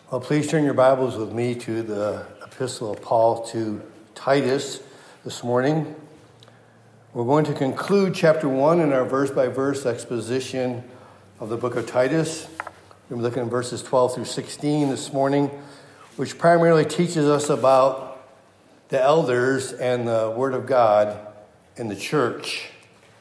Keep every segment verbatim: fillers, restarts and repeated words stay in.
Well, please turn your Bibles with me to the epistle of Paul to Titus this morning. We're going to conclude chapter one in our verse-by-verse exposition of the book of Titus. We're looking at verses twelve through sixteen this morning, which primarily teaches us about the elders and the Word of God in the church.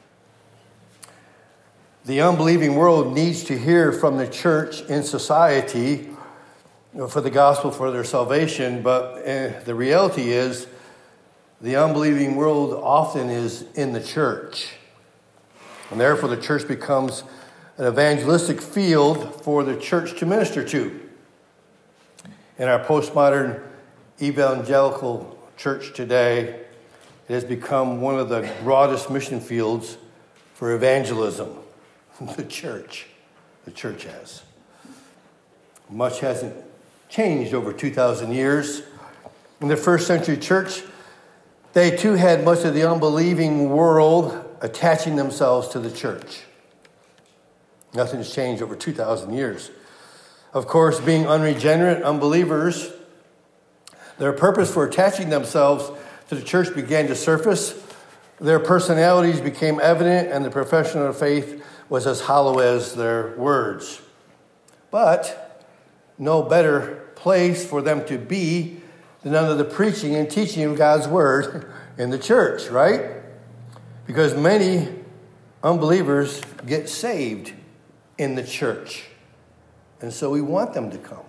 The unbelieving world needs to hear from the church in society for the gospel, for their salvation, but uh, the reality is the unbelieving world often is in the church. And therefore the church becomes an evangelistic field for the church to minister to. In our postmodern evangelical church today, it has become one of the broadest mission fields for evangelism. The church. The church has. Much hasn't changed over two thousand years. In the first century church, they too had much of the unbelieving world attaching themselves to the church. Nothing's changed over two thousand years. Of course, being unregenerate unbelievers, their purpose for attaching themselves to the church began to surface. Their personalities became evident, and the profession of faith was as hollow as their words. But no better place for them to be than under the preaching and teaching of God's word in the church, right? Because many unbelievers get saved in the church. And so we want them to come.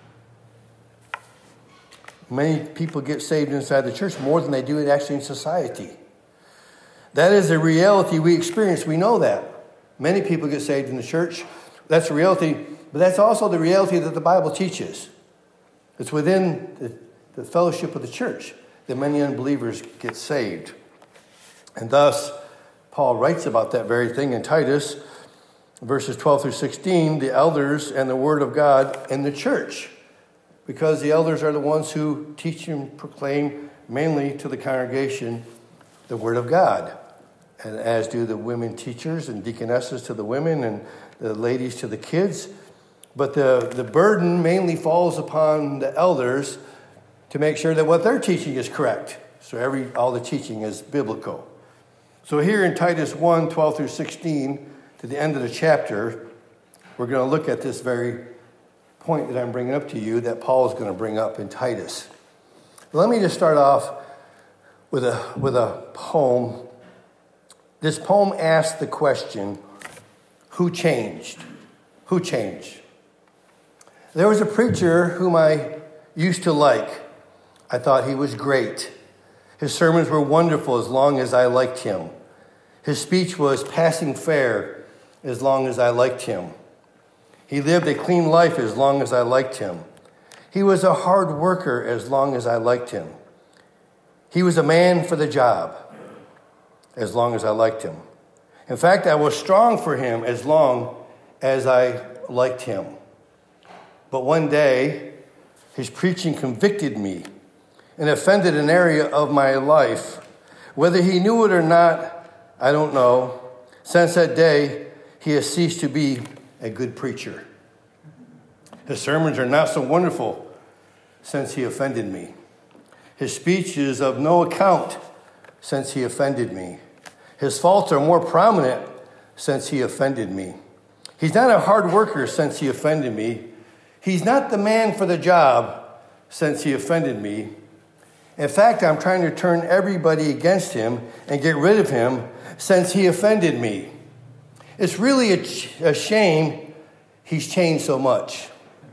Many people get saved inside the church more than they do it actually in society. That is a reality we experience. We know that. Many people get saved in the church. That's a reality. But that's also the reality that the Bible teaches. It's within the, the fellowship of the church that many unbelievers get saved. And thus, Paul writes about that very thing in Titus, verses twelve through sixteen, the elders and the word of God in the church. Because the elders are the ones who teach and proclaim mainly to the congregation the word of God. And as do the women teachers and deaconesses to the women and the ladies to the kids. But the, the burden mainly falls upon the elders to make sure that what they're teaching is correct. So every all the teaching is biblical. So here in Titus one, twelve through sixteen, to the end of the chapter, we're going to look at this very point that I'm bringing up to you that Paul is going to bring up in Titus. Let me just start off with a, with a poem. This poem asks the question, who changed? Who changed? There was a preacher whom I used to like. I thought he was great. His sermons were wonderful as long as I liked him. His speech was passing fair as long as I liked him. He lived a clean life as long as I liked him. He was a hard worker as long as I liked him. He was a man for the job as long as I liked him. In fact, I was strong for him as long as I liked him. But one day, his preaching convicted me and offended an area of my life. Whether he knew it or not, I don't know. Since that day, he has ceased to be a good preacher. His sermons are not so wonderful since he offended me. His speech is of no account since he offended me. His faults are more prominent since he offended me. He's not a hard worker since he offended me. He's not the man for the job since he offended me. In fact, I'm trying to turn everybody against him and get rid of him since he offended me. It's really a, ch- a shame he's changed so much.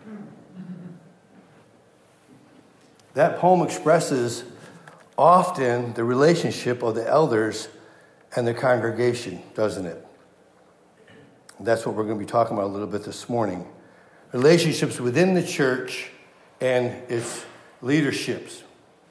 That poem expresses often the relationship of the elders and the congregation, doesn't it? That's what we're going to be talking about a little bit this morning. Relationships within the church and its leaderships.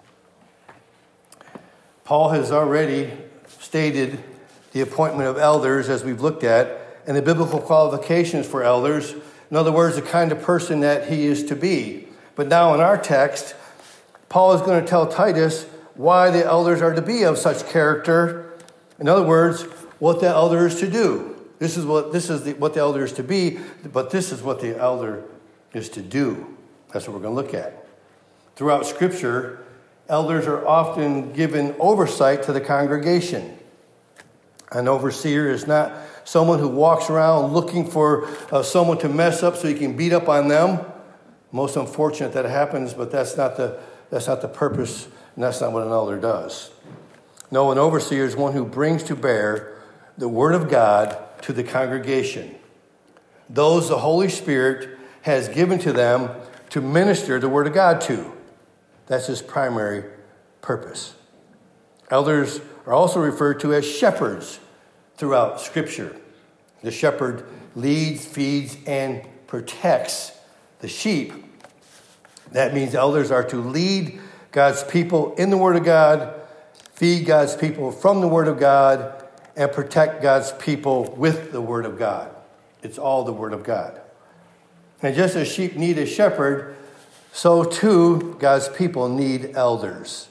Paul has already stated the appointment of elders, as we've looked at, and the biblical qualifications for elders. In other words, the kind of person that he is to be. But now in our text, Paul is going to tell Titus why the elders are to be of such character. In other words, what the elder is to do. This is what this is the, what the elder is to be, but this is what the elder is to do. That's what we're going to look at. Throughout Scripture, elders are often given oversight to the congregation. An overseer is not someone who walks around looking for uh, someone to mess up so he can beat up on them. Most unfortunate that happens, but that's not the that's not the purpose, and that's not what an elder does. No, an overseer is one who brings to bear the Word of God to the congregation. Those the Holy Spirit has given to them to minister the Word of God to. That's his primary purpose. Elders are also referred to as shepherds throughout Scripture. The shepherd leads, feeds, and protects the sheep. That means elders are to lead God's people in the Word of God, feed God's people from the Word of God, and protect God's people with the Word of God. It's all the Word of God. And just as sheep need a shepherd, so too God's people need elders.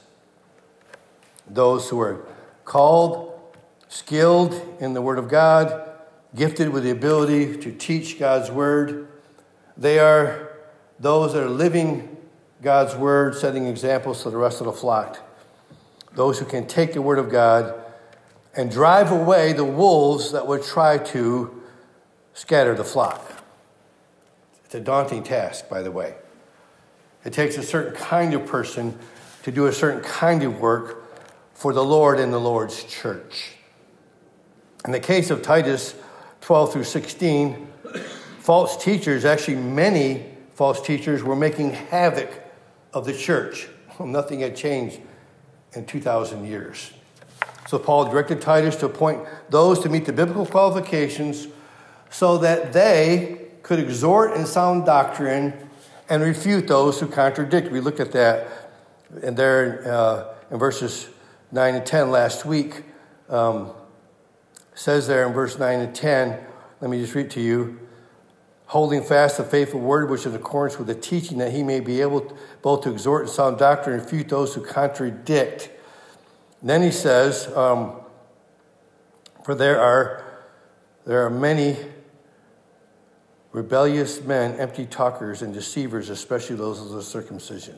Those who are called, skilled in the Word of God, gifted with the ability to teach God's Word. They are those that are living God's Word, setting examples to the rest of the flock. Those who can take the Word of God and drive away the wolves that would try to scatter the flock. It's a daunting task, by the way. It takes a certain kind of person to do a certain kind of work for the Lord and the Lord's church. In the case of Titus twelve through sixteen, false teachers, actually many false teachers, were making havoc of the church. Well, nothing had changed in two thousand years. So Paul directed Titus to appoint those to meet the biblical qualifications so that they could exhort in sound doctrine and refute those who contradict. We looked at that and there uh, in verses nine and ten last week. Um, says there in verse nine and ten, let me just read to you, holding fast the faithful word which is in accordance with the teaching, that he may be able to, both to exhort in sound doctrine and refute those who contradict. And then he says, um, for there are there are many rebellious men, empty talkers, and deceivers, especially those of the circumcision.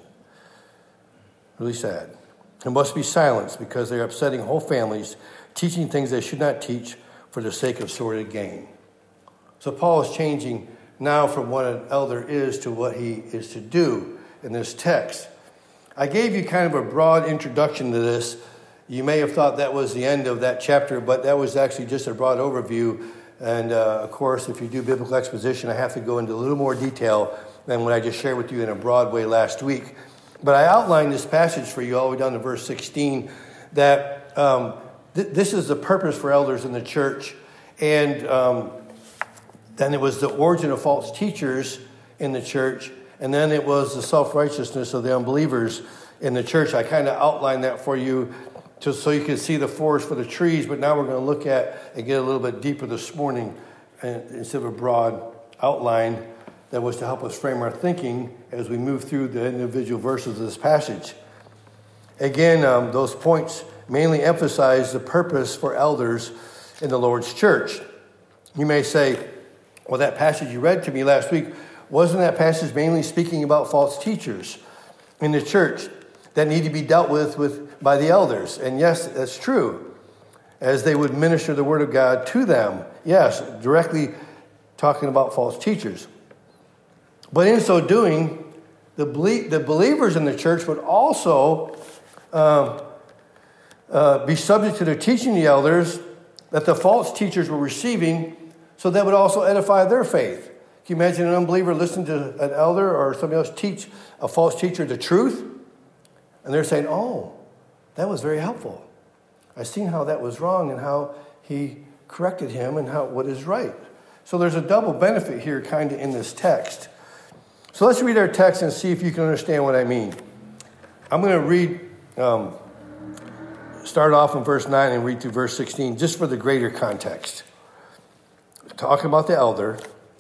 Really sad. Who must be silenced because they're upsetting whole families, teaching things they should not teach for the sake of sordid gain. So Paul is changing now from what an elder is to what he is to do in this text. I gave you kind of a broad introduction to this. You may have thought that was the end of that chapter, but that was actually just a broad overview. And uh, of course, if you do biblical exposition, I have to go into a little more detail than what I just shared with you in a broad way last week. But I outlined this passage for you all the way down to verse sixteen, that um, th- this is the purpose for elders in the church. And um, then it was the origin of false teachers in the church. And then it was the self-righteousness of the unbelievers in the church. I kind of outlined that for you just so you can see the forest for the trees. But now we're going to look at and get a little bit deeper this morning, and instead of a broad outline that was to help us frame our thinking as we move through the individual verses of this passage. Again, um, those points mainly emphasize the purpose for elders in the Lord's church. You may say, well, that passage you read to me last week, wasn't that passage mainly speaking about false teachers in the church that need to be dealt with, with by the elders? And yes, that's true, as they would minister the word of God to them. Yes, directly talking about false teachers. But in so doing, the belie- the believers in the church would also uh, uh, be subject to the teaching the elders that the false teachers were receiving, so that would also edify their faith. Can you imagine an unbeliever listening to an elder or somebody else teach a false teacher the truth? And they're saying, oh, that was very helpful. I've seen how that was wrong and how he corrected him and how what is right. So there's a double benefit here kind of in this text. So let's read our text and see if you can understand what I mean. I'm going to read, um, start off in verse nine and read through verse sixteen, just for the greater context. Talking about the elder,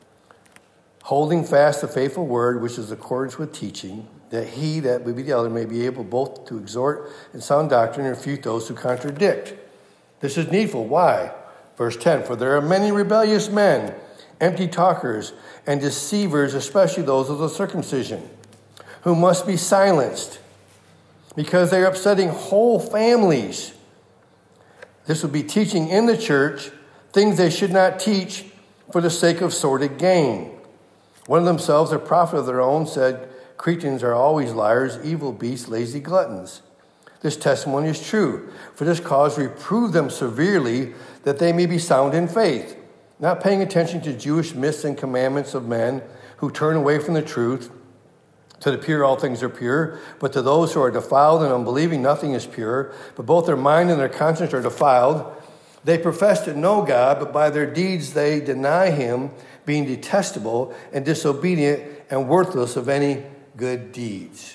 holding fast the faithful word, which is in accordance with teaching, that he that would be the elder may be able both to exhort in sound doctrine and refute those who contradict. This is needful. Why? Verse ten, for there are many rebellious men, empty talkers, and deceivers, especially those of the circumcision. who must be silenced because they're upsetting whole families. This would be teaching in the church things they should not teach for the sake of sordid gain. One of themselves, a prophet of their own, said, Cretans are always liars, evil beasts, lazy gluttons. This testimony is true. For this cause reprove them severely, that they may be sound in faith, not paying attention to Jewish myths and commandments of men who turn away from the truth. To the pure all things are pure, but to those who are defiled and unbelieving nothing is pure, but both their mind and their conscience are defiled. They profess to know God, but by their deeds they deny him, being detestable and disobedient and worthless of any good deeds.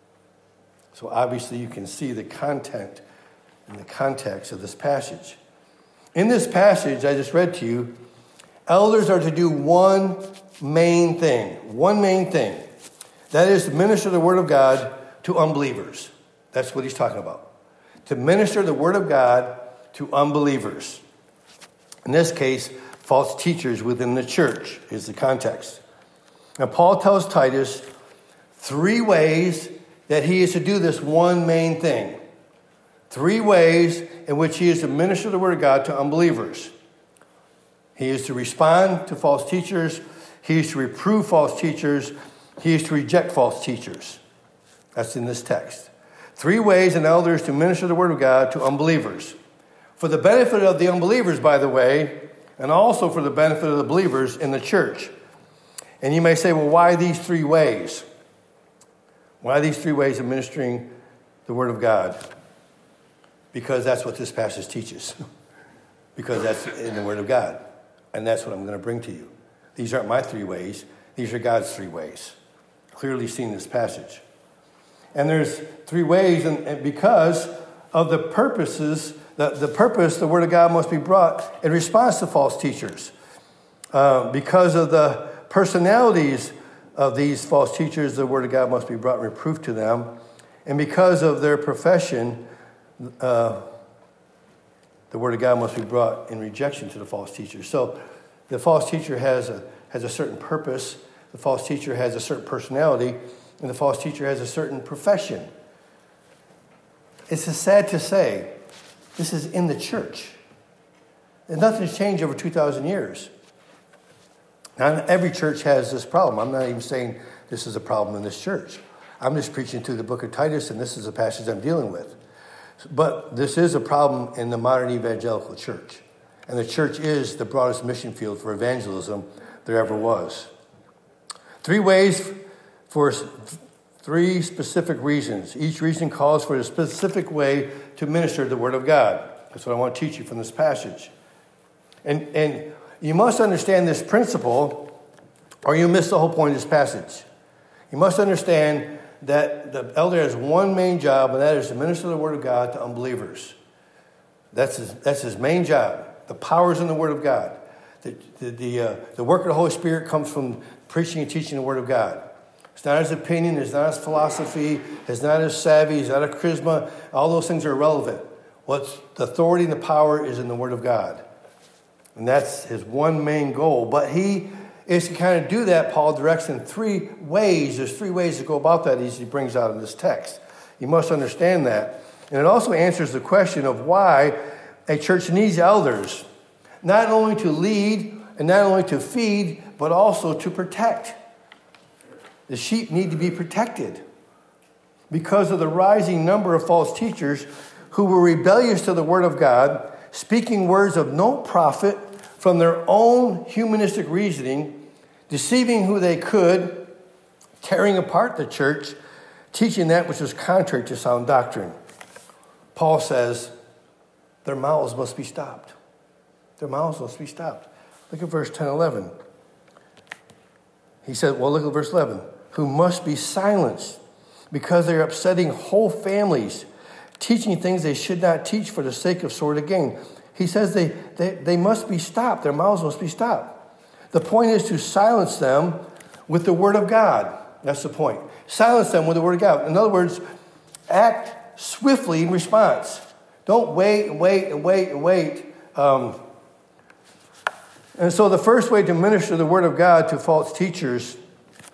So obviously you can see the content and the context of this passage. In this passage I just read to you, elders are to do one main thing, one main thing. That is to minister the word of God to unbelievers. That's what he's talking about. To minister the word of God to unbelievers. In this case, false teachers within the church is the context. Now Paul tells Titus three ways that he is to do this one main thing. Three ways in which he is to minister the word of God to unbelievers. He is to respond to false teachers. He is to reprove false teachers. He is to reject false teachers. That's in this text. Three ways an elder is to minister the word of God to unbelievers. For the benefit of the unbelievers, by the way, and also for the benefit of the believers in the church. And you may say, well, why these three ways? Why these three ways of ministering the word of God? Because that's what this passage teaches. Because that's in the word of God. And that's what I'm going to bring to you. These aren't my three ways. These are God's three ways. Clearly seen in this passage. And there's three ways, and, and because of the purposes, the, the purpose, the word of God must be brought in response to false teachers. Uh, because of the personalities of these false teachers, the word of God must be brought in reproof to them. And because of their profession, uh, the word of God must be brought in rejection to the false teachers. So the false teacher has a, has a certain purpose. The false teacher has a certain personality. And the false teacher has a certain profession. It's sad to say, this is in the church. And nothing's changed over two thousand years. Now, every church has this problem. I'm not even saying this is a problem in this church. I'm just preaching through the book of Titus, and this is a passage I'm dealing with. But this is a problem in the modern evangelical church. And the church is the broadest mission field for evangelism there ever was. Three ways for three specific reasons. Each reason calls for a specific way to minister the word of God. That's what I want to teach you from this passage. And, and you must understand this principle, or you miss the whole point of this passage. You must understand that the elder has one main job, and that is to minister the word of God to unbelievers. That's his, that's his main job. The power is in the word of God. The, the, the, uh, the work of the Holy Spirit comes from preaching and teaching the word of God. It's not his opinion, it's not his philosophy, it's not his savvy, it's not a charisma. All those things are irrelevant. What's the authority and the power is in the word of God. And that's his one main goal. But he is to kind of do that, Paul directs in three ways. There's three ways to go about that as he brings out in this text. You must understand that. And it also answers the question of why a church needs elders. Not only to lead and not only to feed, but also to protect. The sheep need to be protected because of the rising number of false teachers who were rebellious to the word of God, speaking words of no profit from their own humanistic reasoning, deceiving who they could, tearing apart the church, teaching that which was contrary to sound doctrine. Paul says their mouths must be stopped. Their mouths must be stopped. Look at verse ten, eleven. He said, well, look at verse eleven. Who must be silenced because they're upsetting whole families, teaching things they should not teach for the sake of sordid gain. He says they, they, they must be stopped. Their mouths must be stopped. The point is to silence them with the word of God. That's the point. Silence them with the word of God. In other words, act swiftly in response. Don't wait and wait and wait and wait. Um, and so the first way to minister the word of God to false teachers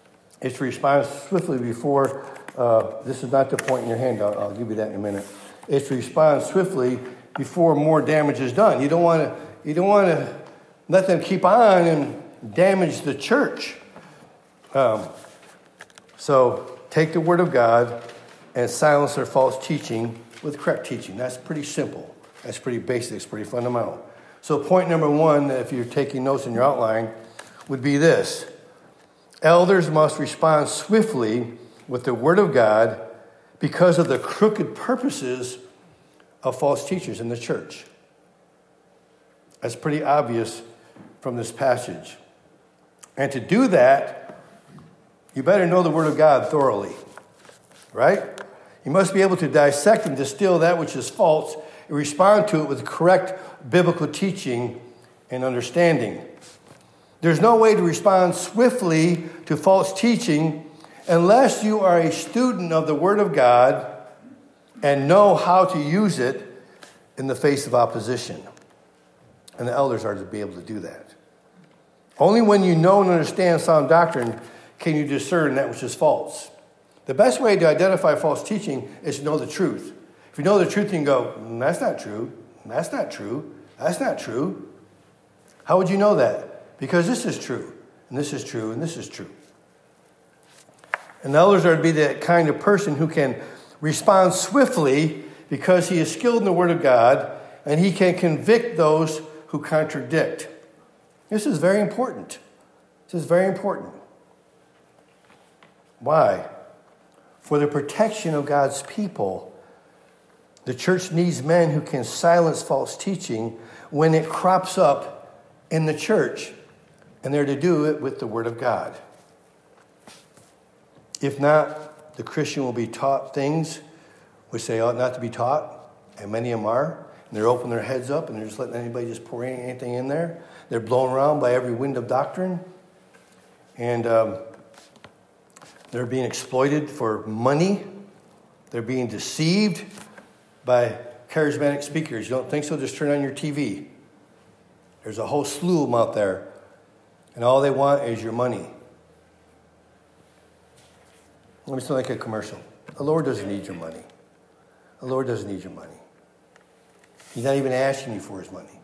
is to respond swiftly before, uh, this is not the point in your hand, I'll, I'll give you that in a minute. It's to respond swiftly before more damage is done. You don't want to, you don't want to let them keep on and damage the church. Um, so take the word of God and silence their false teaching with correct teaching. That's pretty simple. That's pretty basic. It's pretty fundamental. So point number one, if you're taking notes in your outline, would be this. Elders must respond swiftly with the word of God because of the crooked purposes of false teachers in the church. That's pretty obvious from this passage. And to do that, you better know the word of God thoroughly, right? You must be able to dissect and distill that which is false and respond to it with correct biblical teaching and understanding. There's no way to respond swiftly to false teaching unless you are a student of the Word of God and know how to use it in the face of opposition. And the elders are to be able to do that. Only when you know and understand sound doctrine can you discern that which is false. The best way to identify false teaching is to know the truth. If you know the truth, you can go, mm, that's not true, that's not true, that's not true. How would you know that? Because this is true, and this is true, and this is true. And the elders are to be the kind of person who can respond swiftly because he is skilled in the Word of God, and he can convict those who contradict. This is very important. This is very important. Why? For the protection of God's people, the church needs men who can silence false teaching when it crops up in the church, and they're to do it with the Word of God. If not, the Christian will be taught things which they ought not to be taught, and many of them are. And they're opening their heads up, and they're just letting anybody just pour anything in there. They're blown around by every wind of doctrine, and um, they're being exploited for money. They're being deceived by charismatic speakers. You don't think so? Just turn on your T V. There's a whole slew of them out there, and all they want is your money. Let me sound like a commercial. The Lord doesn't need your money. The Lord doesn't need your money. He's not even asking you for his money.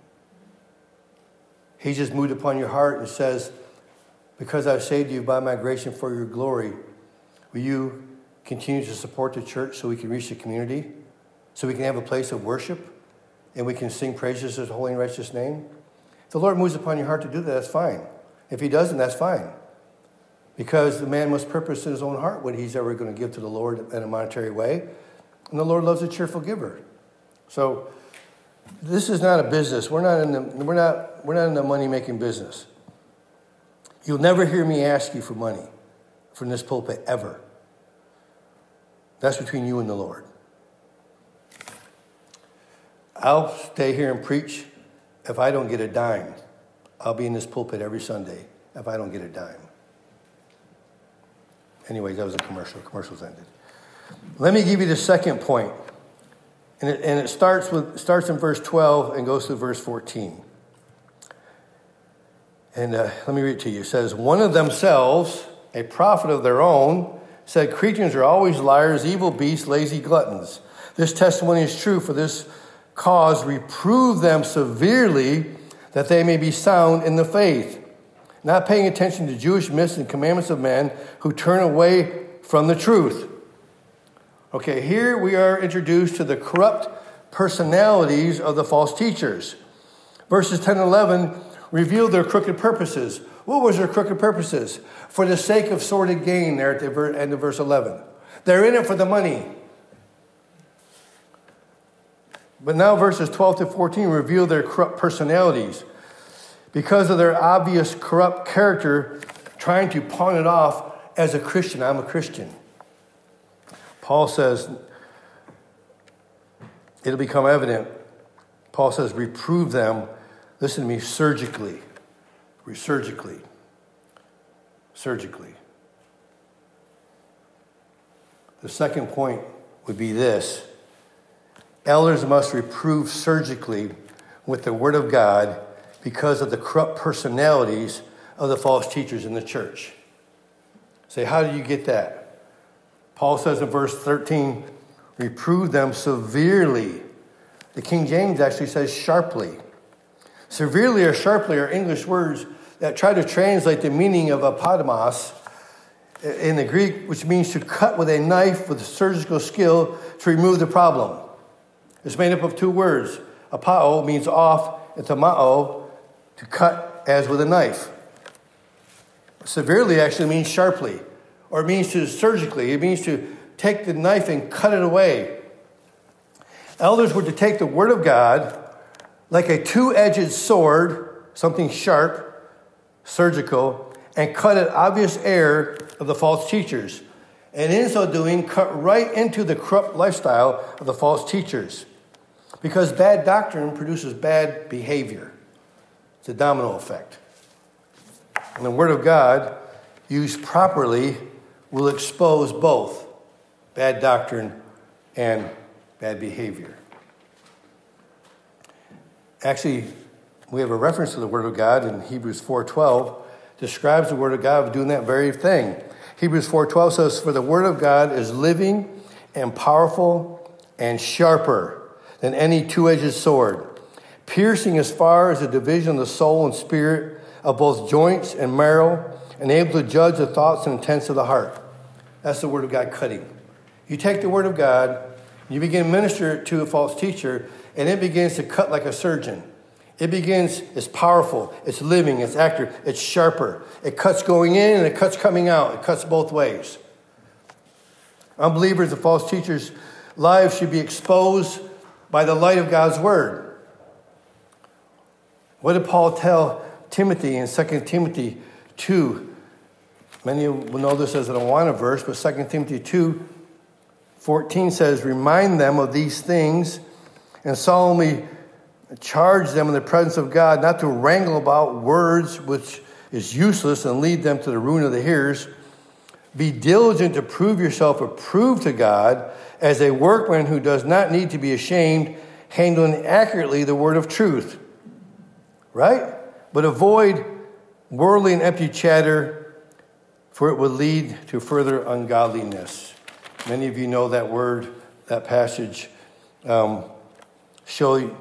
He just moved upon your heart and says, because I've saved you by my grace and for your glory, will you continue to support the church so we can reach the community, so we can have a place of worship, and we can sing praises to his holy and righteous name? If the Lord moves upon your heart to do that, that's fine. If he doesn't, that's fine. Because the man must purpose in his own heart what he's ever going to give to the Lord in a monetary way. And the Lord loves a cheerful giver. So this is not a business. We're not in the we're not we're not in the money-making business. You'll never hear me ask you for money from this pulpit ever. That's between you and the Lord. I'll stay here and preach if I don't get a dime. I'll be in this pulpit every Sunday if I don't get a dime. Anyway, that was a commercial. Commercials ended. Let me give you the second point. And it, and it starts with starts in verse twelve and goes to verse fourteen. And uh, let me read it to you. It says, one of themselves, a prophet of their own, said, Cretans are always liars, evil beasts, lazy gluttons. This testimony is true. For this cause, reprove them severely, that they may be sound in the faith, not paying attention to Jewish myths and commandments of men who turn away from the truth. Okay, here we are introduced to the corrupt personalities of the false teachers. Verses ten and eleven reveal their crooked purposes. What was their crooked purposes? For the sake of sordid gain, there at the end of verse eleven. They're in it for the money. But now verses twelve to fourteen reveal their corrupt personalities. Because of their obvious corrupt character, trying to pawn it off as a Christian. I'm a Christian. Paul says, it'll become evident. Paul says, reprove them, listen to me, surgically. Surgically. Surgically. The second point would be this. Elders must reprove surgically with the word of God because of the corrupt personalities of the false teachers in the church. Say, how do you get that? Paul says in verse thirteen, reprove them severely. The King James actually says sharply. Severely or sharply are English words that try to translate the meaning of apodemos in the Greek, which means to cut with a knife with surgical skill to remove the problem. It's made up of two words. Apao means off, and tamao, to cut as with a knife. Severely actually means sharply, or it means to surgically. It means to take the knife and cut it away. Elders were to take the word of God like a two-edged sword, something sharp, surgical, and cut at obvious error of the false teachers. And in so doing, cut right into the corrupt lifestyle of the false teachers. Because bad doctrine produces bad behavior. It's a domino effect. And the word of God, used properly, will expose both bad doctrine and bad behavior. Actually, we have a reference to the word of God in Hebrews four twelve, describes the word of God of doing that very thing. Hebrews four twelve says, for the word of God is living and powerful and sharper than any two-edged sword, piercing as far as the division of the soul and spirit, of both joints and marrow, and able to judge the thoughts and intents of the heart. That's the word of God cutting. You take the word of God, you begin to minister it to a false teacher, and it begins to cut like a surgeon. It begins, it's powerful, it's living, it's active, it's sharper. It cuts going in and it cuts coming out. It cuts both ways. Unbelievers and false teachers' lives should be exposed by the light of God's word. What did Paul tell Timothy in Second Timothy two? Many will know this as an Awana verse, but Second Timothy two fourteen says, remind them of these things and solemnly charge them in the presence of God not to wrangle about words which is useless and lead them to the ruin of the hearers. Be diligent to prove yourself approved to God as a workman who does not need to be ashamed, handling accurately the word of truth. Right? But avoid worldly and empty chatter, for it would lead to further ungodliness. Many of you know that word, that passage. Um, show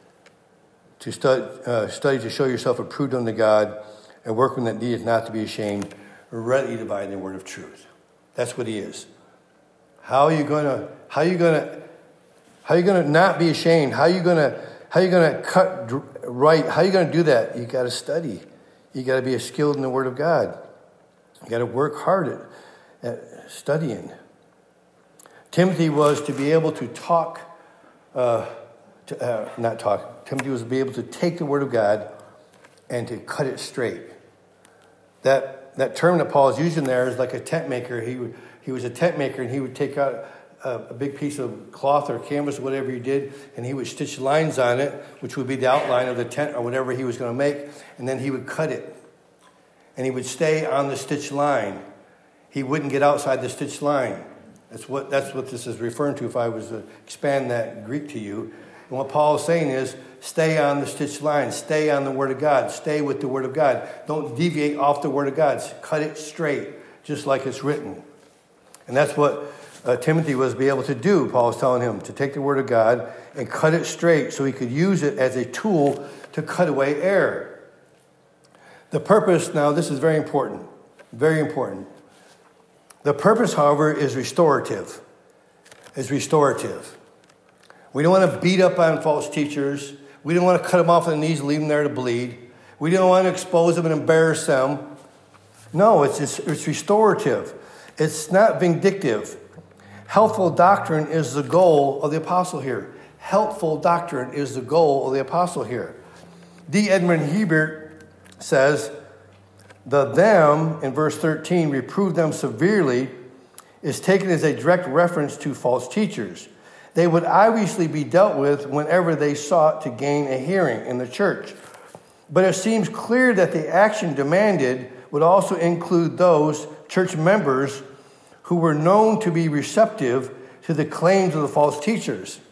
to study, uh, study to show yourself approved unto God, a workman that needeth not to be ashamed, readily dividing the word of truth. That's what he is. How are you gonna? How are you gonna? How are you gonna not be ashamed? How are you gonna? How are you gonna cut right? How are you gonna do that? You got to study. You got to be skilled in the word of God. You got to work hard at, at studying. Timothy was to be able to talk. Uh, to, uh, not talk. Timothy was to be able to take the word of God and to cut it straight. That that term that Paul is using there is like a tent maker. He would, he was a tent maker, and he would take out a, a big piece of cloth or canvas or whatever he did, and he would stitch lines on it, which would be the outline of the tent or whatever he was going to make, and then he would cut it. And he would stay on the stitch line. He wouldn't get outside the stitch line. That's what that's what this is referring to if I was to expand that Greek to you. And what Paul is saying is, stay on the stitched line. Stay on the Word of God. Stay with the Word of God. Don't deviate off the Word of God. Cut it straight, just like it's written. And that's what uh, Timothy was be able to do, Paul is telling him, to take the Word of God and cut it straight so he could use it as a tool to cut away error. The purpose, now this is very important, very important. The purpose, however, is restorative. Is restorative. We don't want to beat up on false teachers. We don't want to cut them off at the knees and leave them there to bleed. We don't want to expose them and embarrass them. No, it's, it's, it's restorative. It's not vindictive. Helpful doctrine is the goal of the apostle here. Helpful doctrine is the goal of the apostle here. D. Edmund Hebert says, the them, in verse thirteen, reprove them severely, is taken as a direct reference to false teachers. They would obviously be dealt with whenever they sought to gain a hearing in the church. But it seems clear that the action demanded would also include those church members who were known to be receptive to the claims of the false teachers.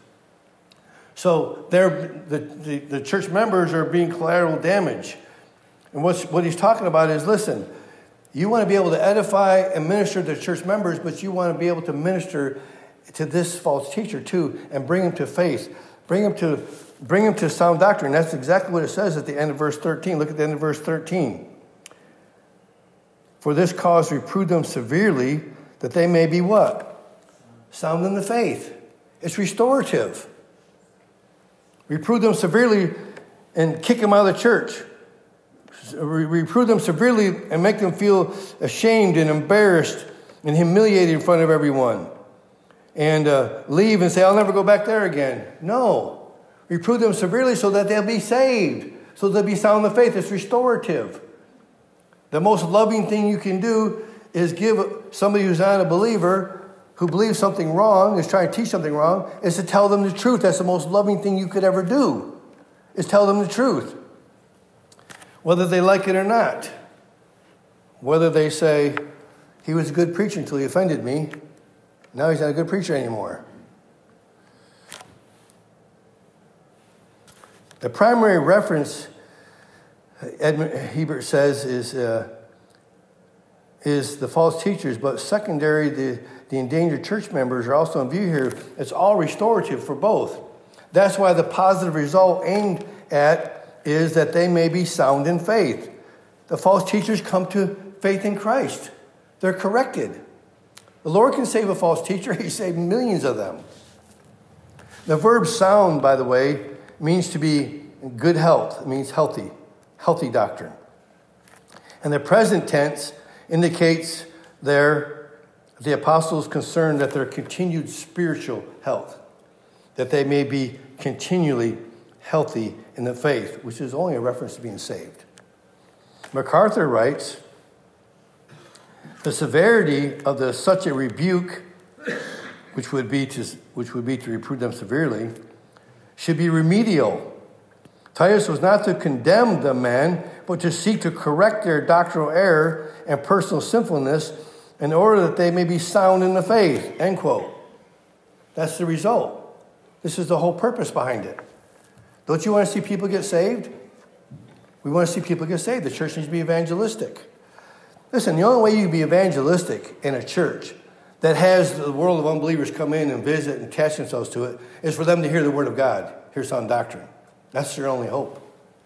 So the, the, the church members are being collateral damage. And what's, what he's talking about is, listen, You want to be able to edify and minister to church members, but you want to be able to minister to this false teacher too and bring him to faith. Bring him to, bring him to sound doctrine. That's exactly what it says at the end of verse thirteen. Look at the end of verse thirteen. For this cause reprove them severely, that they may be what? Sound in the faith. It's restorative. Reprove them severely and kick them out of the church. Reprove them severely and make them feel ashamed and embarrassed and humiliated in front of everyone. And uh, leave and say, I'll never go back there again. No. Reprove them severely so that they'll be saved. So they'll be sound in the faith. It's restorative. The most loving thing you can do is give somebody who's not a believer, who believes something wrong, is trying to teach something wrong, is to tell them the truth. That's the most loving thing you could ever do, is tell them the truth. Whether they like it or not. Whether they say, he was a good preacher until he offended me. Now he's not a good preacher anymore. The primary reference, Edmund Hebert says, is uh, is the false teachers, but secondary, the, the endangered church members are also in view here. It's all restorative for both. That's why the positive result aimed at is that they may be sound in faith. The false teachers come to faith in Christ. They're corrected. The Lord can save a false teacher. He saved millions of them. The verb sound, by the way, means to be in good health. It means healthy, healthy doctrine. And the present tense indicates there the apostles' concern that their continued spiritual health, that they may be continually healthy in the faith, which is only a reference to being saved. MacArthur writes, the severity of the such a rebuke, which would be to which would be to reprove them severely, should be remedial. Titus was not to condemn the men, but to seek to correct their doctrinal error and personal sinfulness in order that they may be sound in the faith. End quote. That's the result. This is the whole purpose behind it. Don't you want to see people get saved? We want to see people get saved. The church needs to be evangelistic. Listen, the only way you can be evangelistic in a church that has the world of unbelievers come in and visit and attach themselves to it is for them to hear the word of God, hear sound doctrine. That's their only hope.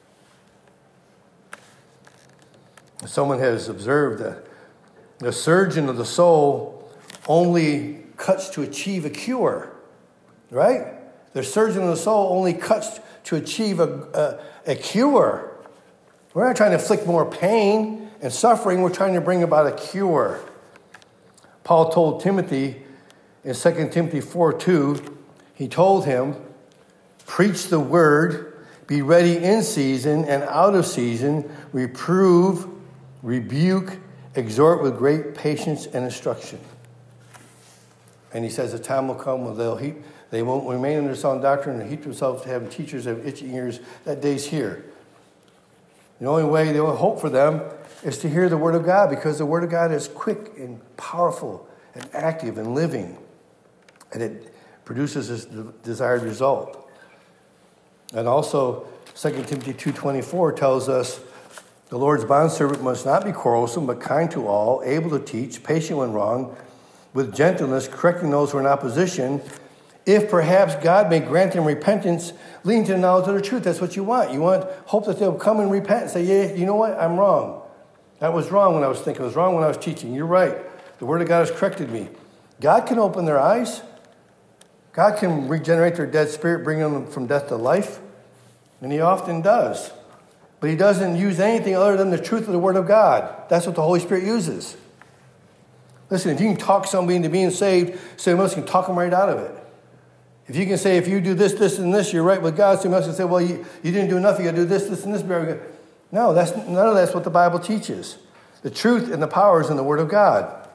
Someone has observed that the surgeon of the soul only cuts to achieve a cure, right? The surgeon of the soul only cuts to achieve a, a, a cure. We're not trying to inflict more pain and suffering. We're trying to bring about a cure. Paul told Timothy in Second Timothy four two, he told him, preach the word, be ready in season and out of season, reprove, rebuke, exhort with great patience and instruction. And he says the time will come when they'll heap, they won't remain under sound doctrine and heap themselves to having teachers of itching ears. That day's here. The only way, the only hope for them is to hear the word of God, because the word of God is quick and powerful and active and living. And it produces this desired result. And also, Second Timothy two twenty-four tells us, the Lord's bondservant must not be quarrelsome, but kind to all, able to teach, patient when wrong, with gentleness, correcting those who are in opposition, if perhaps God may grant them repentance, leading to the knowledge of the truth. That's what you want. You want hope that they'll come and repent and say, yeah, you know what? I'm wrong. That was wrong when I was thinking. It was wrong when I was teaching. You're right. The word of God has corrected me. God can open their eyes. God can regenerate their dead spirit, bring them from death to life. And he often does. But he doesn't use anything other than the truth of the word of God. That's what the Holy Spirit uses. Listen, if you can talk somebody into being saved, somebody else can talk them right out of it. If you can say, if you do this, this, and this, you're right with God, somebody else can say, well, you, you didn't do enough, you got to do this, this, and this. No, that's, none of that's what the Bible teaches. The truth and the power is in the word of God.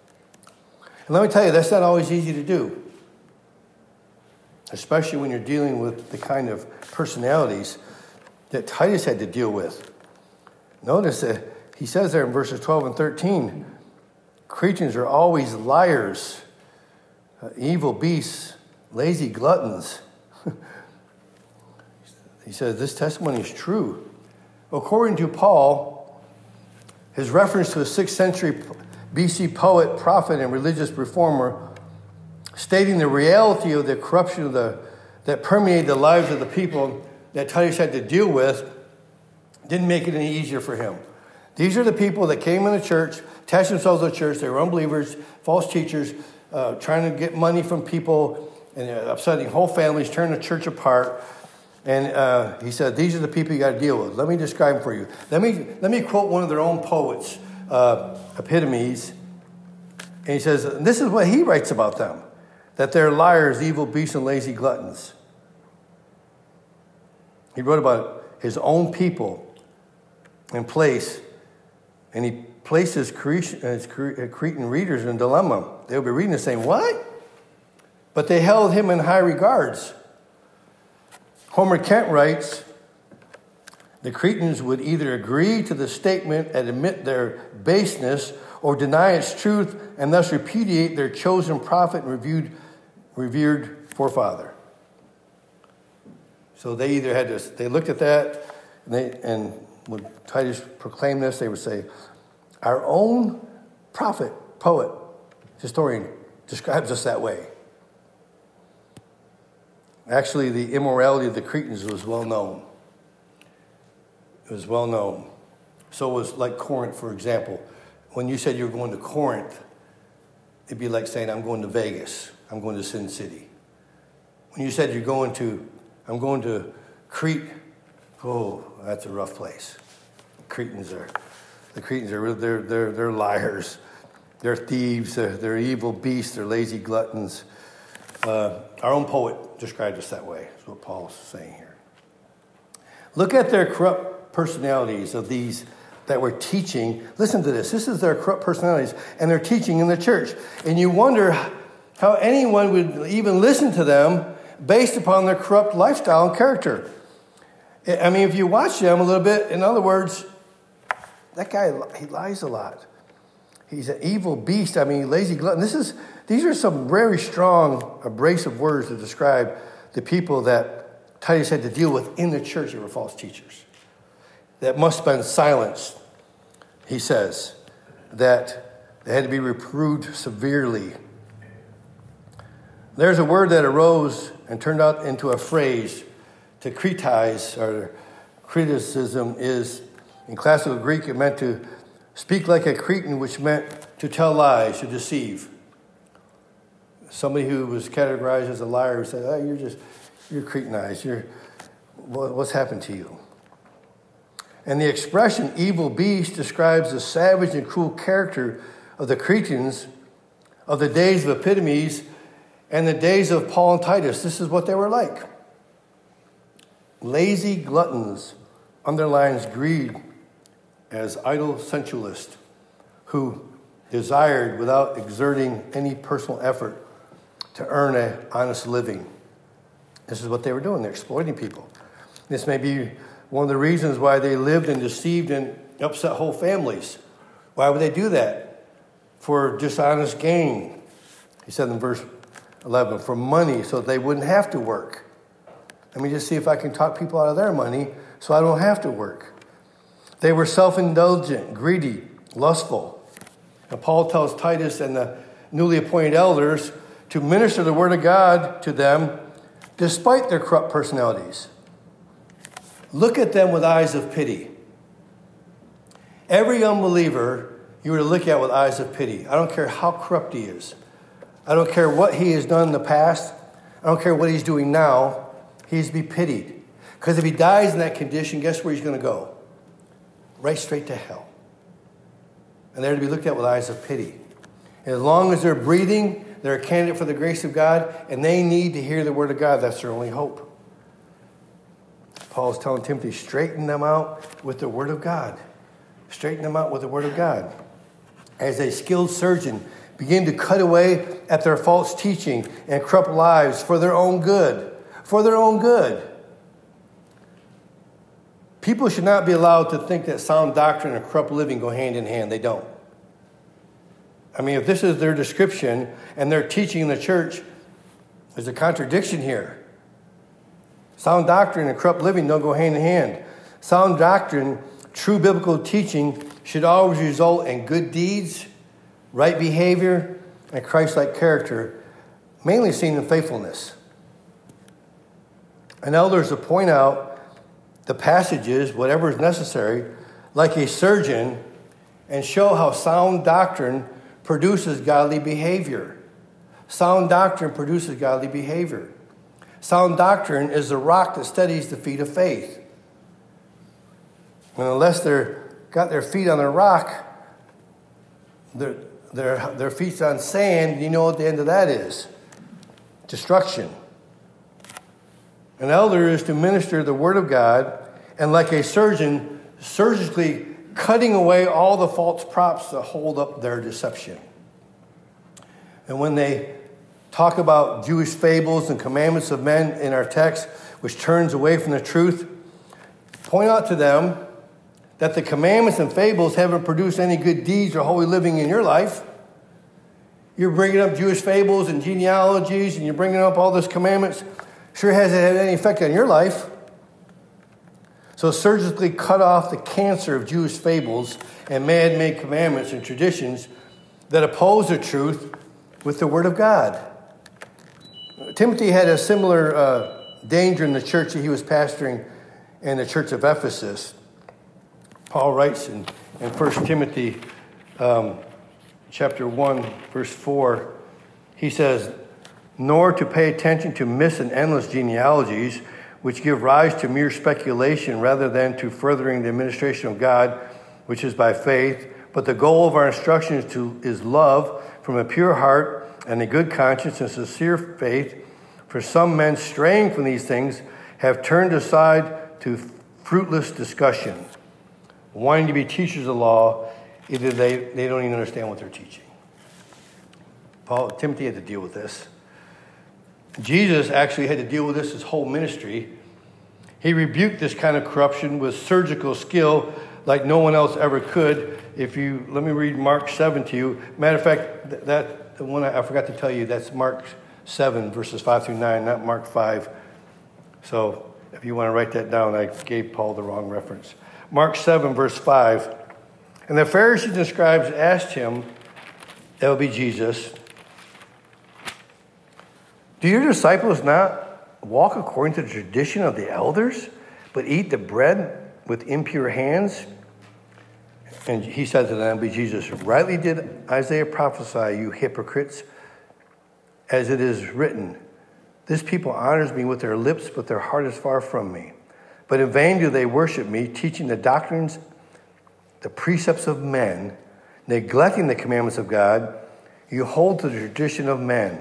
And let me tell you, that's not always easy to do. Especially when you're dealing with the kind of personalities that Titus had to deal with. Notice that he says there in verses twelve and thirteen, Cretans are always liars, uh, evil beasts, lazy gluttons. He says this testimony is true. According to Paul, his reference to a sixth century B C poet, prophet, and religious reformer, stating the reality of the corruption of the, that permeated the lives of the people that Titus had to deal with, didn't make it any easier for him. These are the people that came in the church, attached themselves to the church. They were unbelievers, false teachers, uh, trying to get money from people, and uh, upsetting whole families, turning the church apart. And uh, he said, these are the people you got to deal with. Let me describe them for you. Let me, let me quote one of their own poets, uh, Epitomes. And he says, this is what he writes about them, that they're liars, evil beasts, and lazy gluttons. He wrote about his own people and place, and he placed his Cretan readers in a dilemma. They'll be reading this saying, what? But they held him in high regards. Homer Kent writes, the Cretans would either agree to the statement and admit their baseness or deny its truth and thus repudiate their chosen prophet and revered, revered forefather. So they either had to, they looked at that, and, they, and when Titus proclaimed this, they would say, our own prophet, poet, historian describes us that way. Actually, the immorality of the Cretans was well known. It was well known. So it was like Corinth, for example. When you said you were going to Corinth, it'd be like saying, I'm going to Vegas. I'm going to Sin City. When you said you're going to, I'm going to Crete, oh, that's a rough place. Cretans are, the Cretans are, they're, they're, they're liars. They're thieves. They're, they're evil beasts. They're lazy gluttons. Uh, our own poet described us that way. That's what Paul's saying here. Look at their corrupt personalities of these that were teaching. Listen to this. This is their corrupt personalities, and they're teaching in the church. And you wonder how anyone would even listen to them based upon their corrupt lifestyle and character. I mean, if you watch them a little bit, in other words, that guy, he lies a lot. He's an evil beast. I mean, lazy glutton. This is, these are some very strong, abrasive words to describe the people that Titus had to deal with in the church that were false teachers. That must have been silenced, he says, that they had to be reproved severely. There's a word that arose and turned out into a phrase to critize, or criticism is, in classical Greek, it meant to speak like a Cretan, which meant to tell lies, to deceive. Somebody who was categorized as a liar said, oh, you're just, you're Cretanized. You're, what's happened to you? And the expression evil beast describes the savage and cruel character of the Cretans of the days of Epitomes and the days of Paul and Titus. This is what they were like. Lazy gluttons underlines greed as idle sensualists who desired without exerting any personal effort to earn an honest living. This is what they were doing. They're exploiting people. This may be one of the reasons why they lived and deceived and upset whole families. Why would they do that? For dishonest gain. He said in verse eleven, for money, so they wouldn't have to work. Let me just see if I can talk people out of their money so I don't have to work. They were self-indulgent, greedy, lustful. And Paul tells Titus and the newly appointed elders to minister the word of God to them despite their corrupt personalities. Look at them with eyes of pity. Every unbeliever you were to look at with eyes of pity. I don't care how corrupt he is. I don't care what he has done in the past. I don't care what he's doing now. He's to be pitied. Because if he dies in that condition, guess where he's going to go? Right straight to hell. And they're to be looked at with eyes of pity. And as long as they're breathing, they're a candidate for the grace of God, and they need to hear the word of God. That's their only hope. Paul is telling Timothy, straighten them out with the word of God. Straighten them out with the word of God. As a skilled surgeon, begin to cut away at their false teaching and corrupt lives for their own good. For their own good. People should not be allowed to think that sound doctrine and corrupt living go hand in hand. They don't. I mean, if this is their description and their teaching in the church, there's a contradiction here. Sound doctrine and corrupt living don't go hand in hand. Sound doctrine, true biblical teaching, should always result in good deeds, right behavior, and Christ-like character, mainly seen in faithfulness. An elder is to point out the passages, whatever is necessary, like a surgeon, and show how sound doctrine produces godly behavior. Sound doctrine produces godly behavior. Sound doctrine is the rock that steadies the feet of faith. And unless they're got their feet on the rock, their, their, their feet's on sand, you know what the end of that is. Destruction. An elder is to minister the word of God, and like a surgeon, surgically cutting away all the false props that hold up their deception. And when they talk about Jewish fables and commandments of men in our text, which turns away from the truth, point out to them that the commandments and fables haven't produced any good deeds or holy living in your life. You're bringing up Jewish fables and genealogies, and you're bringing up all those commandments. Sure hasn't had any effect on your life. So surgically cut off the cancer of Jewish fables and man-made commandments and traditions that oppose the truth with the Word of God. Timothy had a similar uh, danger in the church that he was pastoring in the church of Ephesus. Paul writes in, in First Timothy um, chapter one, verse four, he says, "Nor to pay attention to myths and endless genealogies, which give rise to mere speculation rather than to furthering the administration of God, which is by faith. But the goal of our instruction is, to, is love from a pure heart and a good conscience and sincere faith. For some men straying from these things have turned aside to fruitless discussion, wanting to be teachers of the law, either they, they don't even understand what they're teaching." Paul, Timothy had to deal with this. Jesus actually had to deal with this his whole ministry. He rebuked this kind of corruption with surgical skill like no one else ever could. If you let me read Mark seven to you. Matter of fact, that, that the one I, I forgot to tell you, that's Mark seven, verses five through nine, not Mark five. So if you want to write that down, I gave Paul the wrong reference. Mark seven, verse five. "And the Pharisees and scribes asked him," that would be Jesus, "Do your disciples not walk according to the tradition of the elders, but eat the bread with impure hands?" And he said to them, be Jesus, "Rightly did Isaiah prophesy, you hypocrites, as it is written, this people honors me with their lips, but their heart is far from me. But in vain do they worship me, teaching the doctrines, the precepts of men, neglecting the commandments of God. You hold to the tradition of men."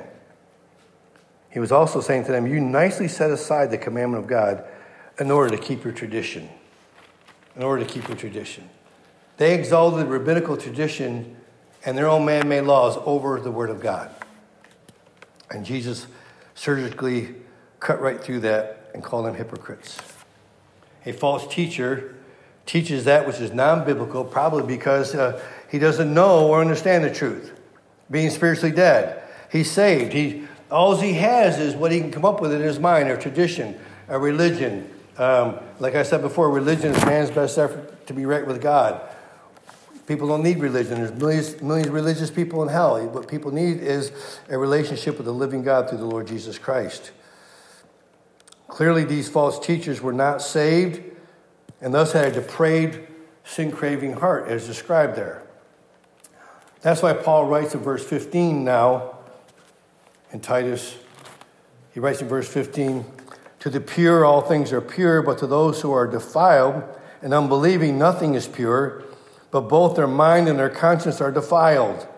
He was also saying to them, "You nicely set aside the commandment of God in order to keep your tradition." In order to keep your tradition. They exalted rabbinical tradition and their own man-made laws over the Word of God. And Jesus surgically cut right through that and called them hypocrites. A false teacher teaches that which is non-biblical, probably because uh, he doesn't know or understand the truth. Being spiritually dead. He's saved. He all he has is what he can come up with in his mind, a tradition, a religion. Um, like I said before, religion is man's best effort to be right with God. People don't need religion. There's millions, millions of religious people in hell. What people need is a relationship with the living God through the Lord Jesus Christ. Clearly, these false teachers were not saved and thus had a depraved, sin-craving heart, as described there. That's why Paul writes in verse fifteen now, in Titus, he writes in verse fifteen, "To the pure all things are pure, but to those who are defiled and unbelieving nothing is pure, but both their mind and their conscience are defiled."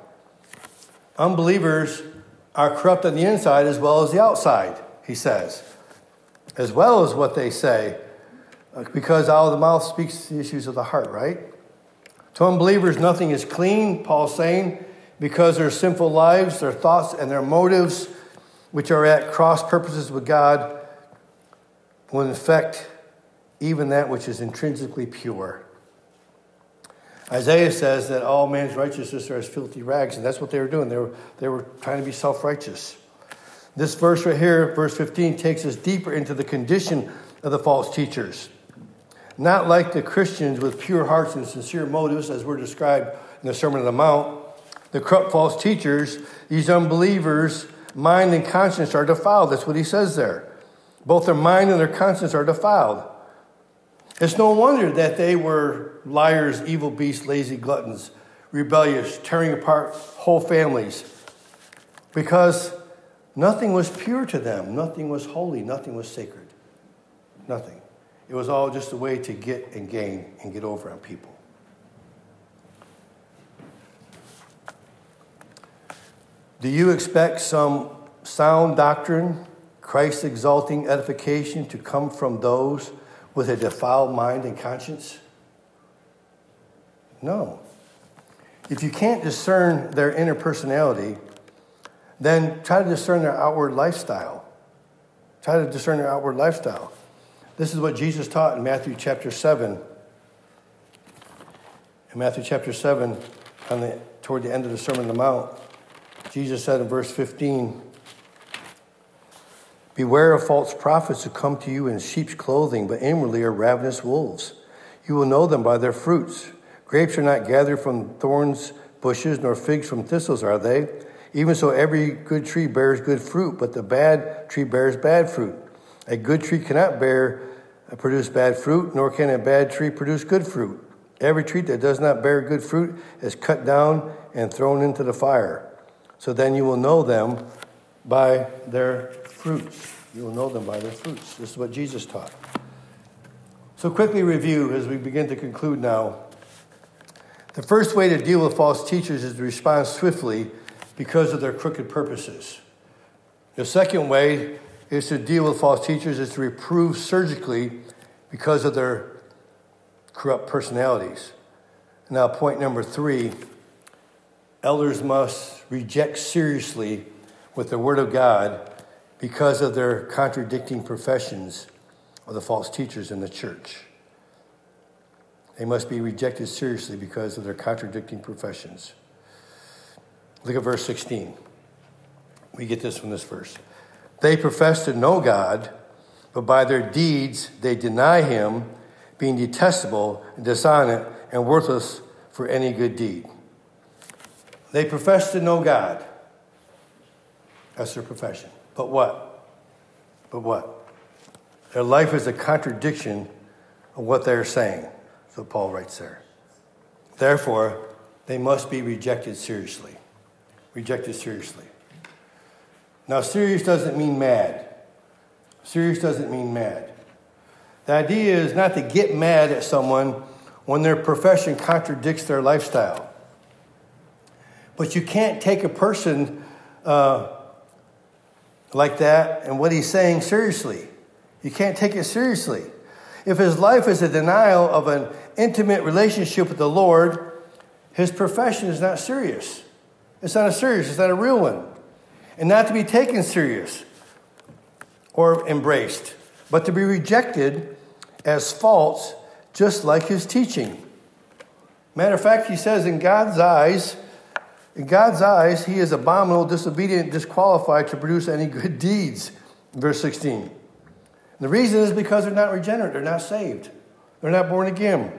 Unbelievers are corrupt on the inside as well as the outside, he says, as well as what they say, because out of the mouth speaks the issues of the heart, right? To unbelievers, nothing is clean, Paul's saying, because their sinful lives, their thoughts, and their motives, which are at cross purposes with God, will infect even that which is intrinsically pure. Isaiah says that all man's righteousness are as filthy rags, and that's what they were doing. They were, they were trying to be self-righteous. This verse right here, verse fifteen, takes us deeper into the condition of the false teachers. not like the Christians with pure hearts and sincere motives, as were described in the Sermon on the Mount. The corrupt false teachers, these unbelievers, mind and conscience are defiled. That's what he says there. Both their mind and their conscience are defiled. It's no wonder that they were liars, evil beasts, lazy gluttons, rebellious, tearing apart whole families, because nothing was pure to them. Nothing was holy. Nothing was sacred. Nothing. It was all just a way to get and gain and get over on people. Do you expect some sound doctrine, Christ-exalting edification to come from those with a defiled mind and conscience? No. If you can't discern their inner personality, then try to discern their outward lifestyle. Try to discern their outward lifestyle. This is what Jesus taught in Matthew chapter seven. In Matthew chapter seven, on the, toward the end of the Sermon on the Mount, Jesus said in verse fifteen, "Beware of false prophets who come to you in sheep's clothing, but inwardly are ravenous wolves. You will know them by their fruits. Grapes are not gathered from thorns bushes, nor figs from thistles, are they? Even so, every good tree bears good fruit, but the bad tree bears bad fruit. A good tree cannot bear produce bad fruit, nor can a bad tree produce good fruit. Every tree that does not bear good fruit is cut down and thrown into the fire. So then you will know them by their fruits." You will know them by their fruits. This is what Jesus taught. So quickly review as we begin to conclude now. The first way to deal with false teachers is to respond swiftly because of their crooked purposes. The second way is to deal with false teachers is to reprove surgically because of their corrupt personalities. Now, point number three, elders must reject seriously with the Word of God because of their contradicting professions of the false teachers in the church. They must be rejected seriously because of their contradicting professions. Look at verse sixteen. We get this from this verse. "They profess to know God, but by their deeds they deny him, being detestable and dishonest and worthless for any good deed." They profess to know God. That's their profession. But what? But what? Their life is a contradiction of what they're saying. That's what Paul writes there. Therefore, they must be rejected seriously. Rejected seriously. Now, serious doesn't mean mad. Serious doesn't mean mad. The idea is not to get mad at someone when their profession contradicts their lifestyle. But you can't take a person uh, like that and what he's saying seriously. You can't take it seriously. If his life is a denial of an intimate relationship with the Lord, his profession is not serious. It's not a serious, it's not a real one. And not to be taken serious or embraced, but to be rejected as false, just like his teaching. Matter of fact, he says in God's eyes, in God's eyes, he is abominable, disobedient, disqualified to produce any good deeds. Verse sixteen. And the reason is because they're not regenerate, they're not saved, they're not born again.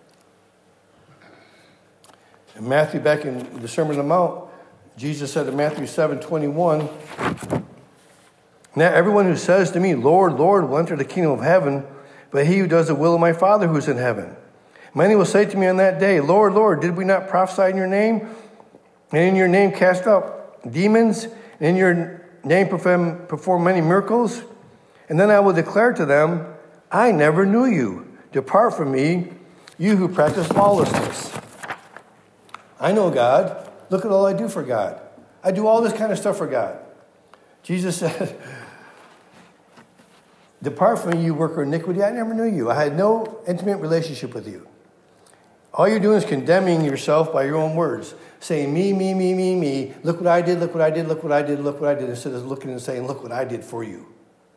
In Matthew, back in the Sermon on the Mount, Jesus said in Matthew seven twenty-one, "Now everyone who says to me, 'Lord, Lord,' will enter the kingdom of heaven, but he who does the will of my Father who is in heaven. Many will say to me on that day, 'Lord, Lord, did we not prophesy in your name? And in your name cast out demons? And in your name perform, perform many miracles?' And then I will declare to them, 'I never knew you. Depart from me, you who practice lawlessness.'" I know God. Look at all I do for God. I do all this kind of stuff for God. Jesus said, "Depart from me, you worker of iniquity. I never knew you. I had no intimate relationship with you." All you're doing is condemning yourself by your own words, saying, me, me, me, me, me. Look what I did, look what I did, look what I did, look what I did, instead of looking and saying, look what I did for you.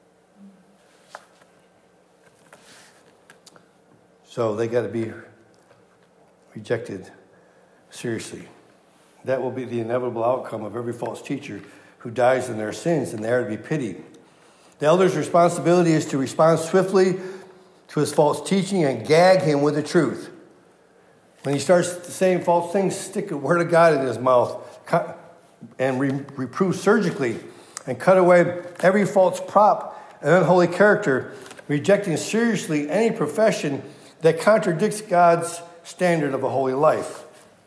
So they got to be rejected seriously. That will be the inevitable outcome of every false teacher who dies in their sins, and they are to be pitied. The elder's responsibility is to respond swiftly to his false teaching and gag him with the truth. When he starts saying false things, stick the word of God in his mouth and re- reprove surgically and cut away every false prop and unholy character, rejecting seriously any profession that contradicts God's standard of a holy life.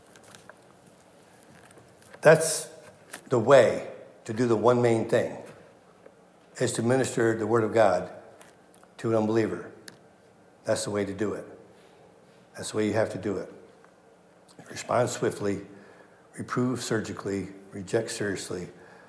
That's the way to do the one main thing, is to minister the word of God to an unbeliever. That's the way to do it. That's the way you have to do it. Respond swiftly, reprove surgically, reject seriously.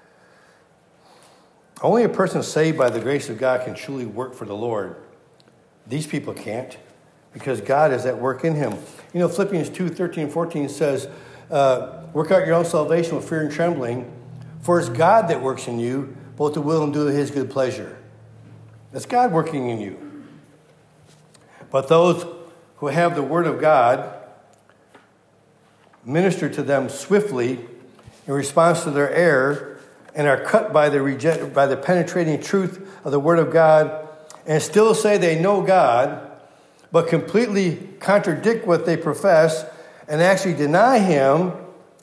Only a person saved by the grace of God can truly work for the Lord. These people can't, because God is at work in him. You know, Philippians two, thirteen, fourteen says, uh, work out your own salvation with fear and trembling, for it's God that works in you, both to will and do his good pleasure. That's God working in you. But those who have the word of God minister to them swiftly in response to their error and are cut by the reject, by the penetrating truth of the word of God, and still say they know God, but completely contradict what they profess and actually deny him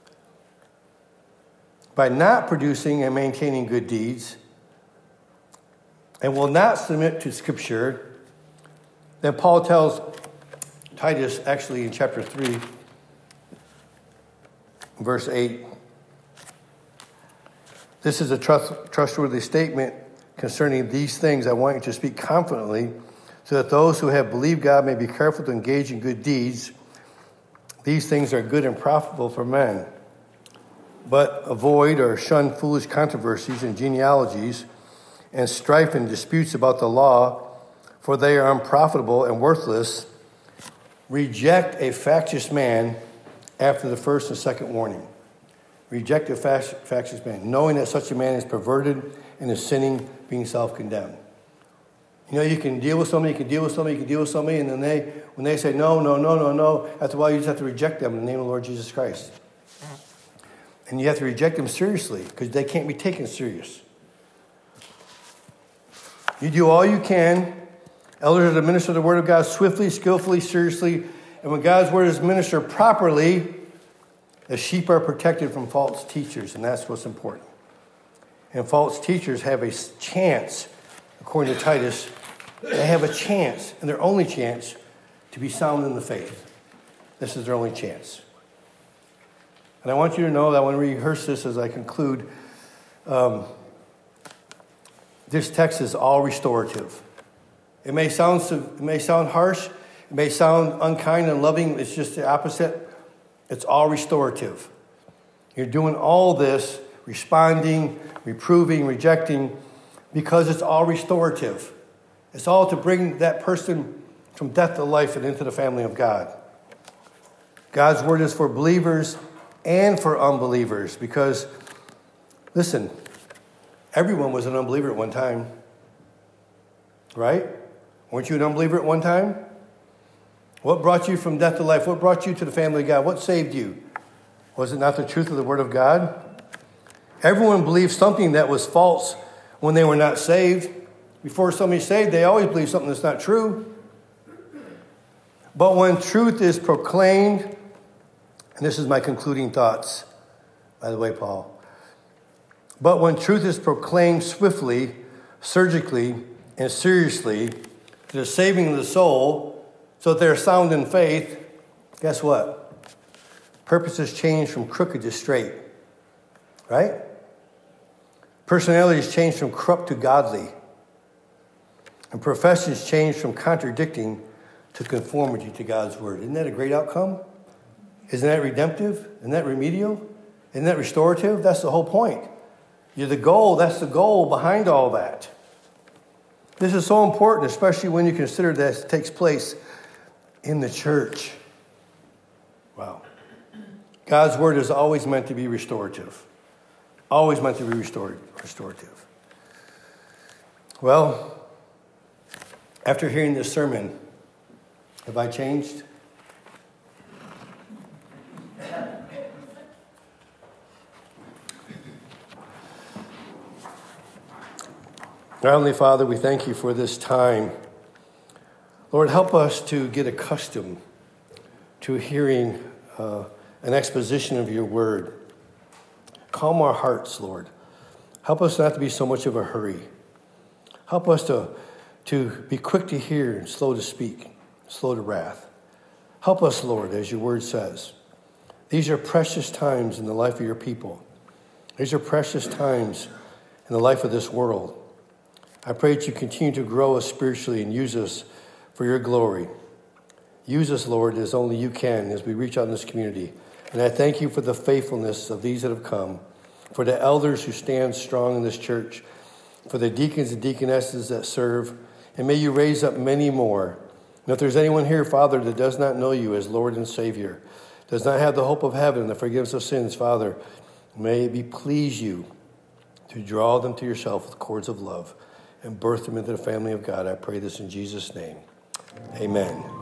by not producing and maintaining good deeds, and will not submit to Scripture, then Paul tells Titus, actually in chapter three, verse eight, this is a trust, trustworthy statement concerning these things. I want you to speak confidently, so that those who have believed God may be careful to engage in good deeds. These things are good and profitable for men. But avoid or shun foolish controversies and genealogies and strife and disputes about the law, for they are unprofitable and worthless. Reject a factious man after the first and second warning. Reject a factious man, knowing that such a man is perverted and is sinning, being self-condemned. You know, you can deal with somebody, you can deal with somebody, you can deal with somebody, and then they, when they say no, no, no, no, no, after a while you just have to reject them in the name of the Lord Jesus Christ. And you have to reject them seriously, because they can't be taken serious. You do all you can. Elders are to minister the word of God swiftly, skillfully, seriously. And when God's word is ministered properly, the sheep are protected from false teachers, and that's what's important. And false teachers have a chance, according to Titus, they have a chance, and their only chance, to be sound in the faith. This is their only chance. And I want you to know that I want to rehearse this as I conclude. Um, this text is all restorative. It may sound it may sound harsh, it may sound unkind and loving. It's just the opposite. It's all restorative. You're doing all this, responding, reproving, rejecting, because it's all restorative. It's all to bring that person from death to life and into the family of God. God's word is for believers and for unbelievers, because, listen, everyone was an unbeliever at one time. Right? Weren't you an unbeliever at one time? What brought you from death to life? What brought you to the family of God? What saved you? Was it not the truth of the word of God? Everyone believed something that was false when they were not saved. Before somebody's saved, they always believe something that's not true. But when truth is proclaimed, and this is my concluding thoughts, by the way, Paul. But when truth is proclaimed swiftly, surgically, and seriously to the saving of the soul, so that they're sound in faith, guess what? Purposes change from crooked to straight. Right? Personalities change from corrupt to godly. And professions change from contradicting to conformity to God's word. Isn't that a great outcome? Isn't that redemptive? Isn't that remedial? Isn't that restorative? That's the whole point. You're the goal. That's the goal behind all that. This is so important, especially when you consider that it takes place in the church. Wow. God's word is always meant to be restorative. Always meant to be restored, restorative. Well, after hearing this sermon, have I changed? Our Heavenly Father, we thank you for this time Lord, help us to get accustomed to hearing uh, an exposition of your word. Calm our hearts, Lord. Help us not to be so much of a hurry. Help us to, to be quick to hear and slow to speak, slow to wrath. Help us, Lord, as your word says. These are precious times in the life of your people. These are precious times in the life of this world. I pray that you continue to grow us spiritually and use us for your glory. Use us, Lord, as only you can as we reach out in this community. And I thank you for the faithfulness of these that have come, for the elders who stand strong in this church, for the deacons and deaconesses that serve, and may you raise up many more. And if there's anyone here, Father, that does not know you as Lord and Savior, does not have the hope of heaven and the forgiveness of sins, Father, may it be please you to draw them to yourself with cords of love and birth them into the family of God. I pray this in Jesus' name. Amen.